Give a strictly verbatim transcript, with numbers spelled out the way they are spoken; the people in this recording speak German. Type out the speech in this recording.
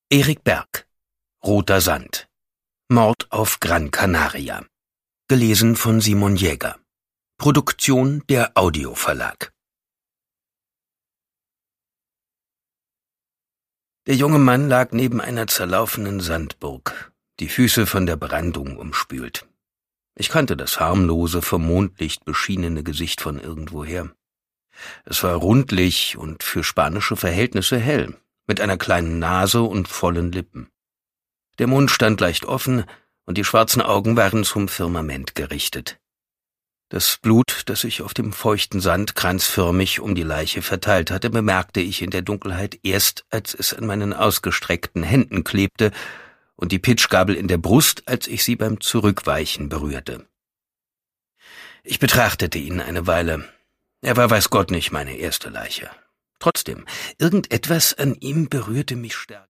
Erik Berg. Roter Sand. Mord auf Gran Canaria. Gelesen von Simon Jäger. Produktion der Audio Verlag. Der junge Mann lag neben einer zerlaufenen Sandburg, die Füße von der Brandung umspült. Ich kannte das harmlose, vom Mondlicht beschienene Gesicht von irgendwoher. Es war rundlich und für spanische Verhältnisse hell, mit einer kleinen Nase und vollen Lippen. Der Mund stand leicht offen und die schwarzen Augen waren zum Firmament gerichtet. Das Blut, das sich auf dem feuchten Sand kranzförmig um die Leiche verteilt hatte, bemerkte ich in der Dunkelheit erst, als es an meinen ausgestreckten Händen klebte und die Pitschgabel in der Brust, als ich sie beim Zurückweichen berührte. Ich betrachtete ihn eine Weile. Er war weiß Gott nicht meine erste Leiche. Trotzdem, irgendetwas an ihm berührte mich stark.